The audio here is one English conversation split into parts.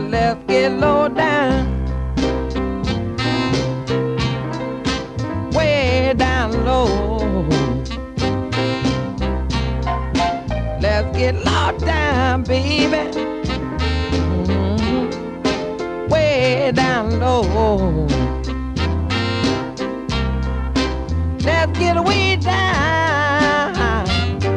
let's get low down, way down low. Let's get low down, baby, way down low. Let's get way down,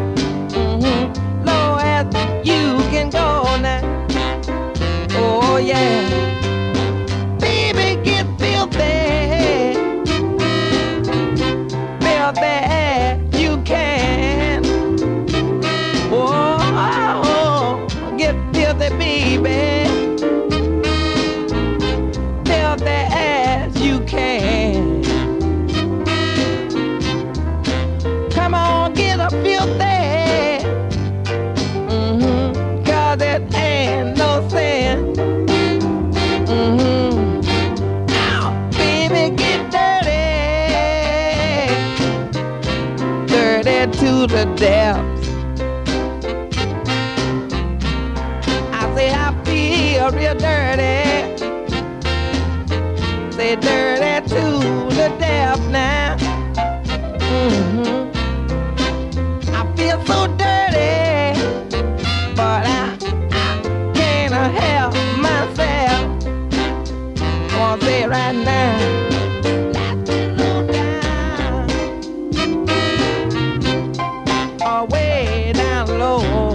low as you can go now. Oh yeah, baby, get filthy, filthy as you can. Oh, get filthy, baby, filthy as you can. Come on, get a filthy, cause it ain't no sin. Now, baby, get dirty, dirty to the depths. I say I feel real dirty, say dirty to the depths now. I feel so dirty, but I can't help myself. Gonna say it right now. Let's get low down, oh, way down low.